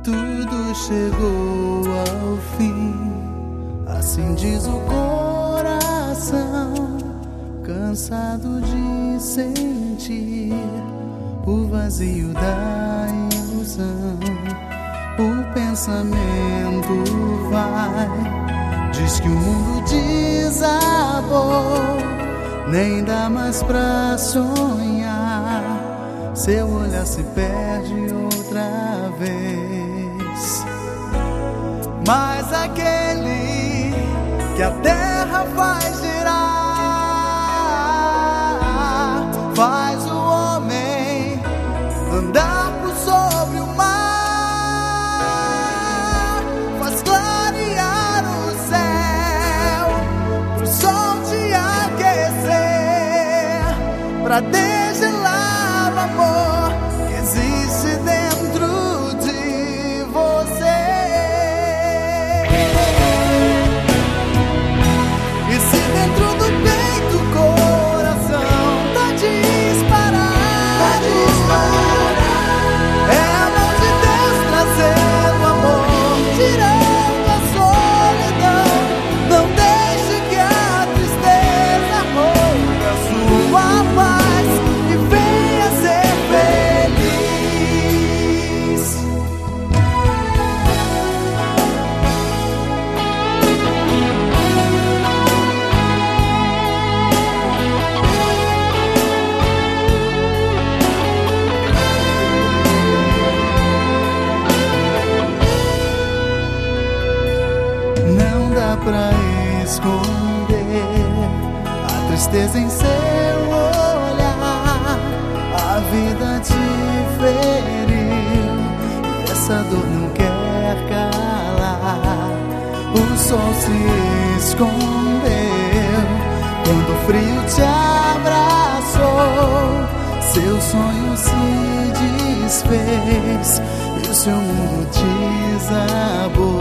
tudo chegou ao fim. Assim diz o coração, cansado de sentir o vazio da ilusão. O pensamento vai, diz que o mundo desabou, nem dá mais pra sonhar. Seu olhar se perde outra vez. Mas aquele que a terra faz girar, faz o homem andar por sobre o mar, faz clarear o céu pro sol te aquecer, pra degelar o amor que existe dentro de você. E se dentro do peito o coração tá disparado, é a mão de Deus trazendo amor, tirando a solidão. Não deixe que a tristeza roube a sua paz e venha ser feliz. Não dá pra esconder a tristeza em seu olhar. A vida te feriu e essa dor não quer calar. O sol se escondeu quando o frio te abraçou. Seu sonho se desfez e o seu mundo desabou.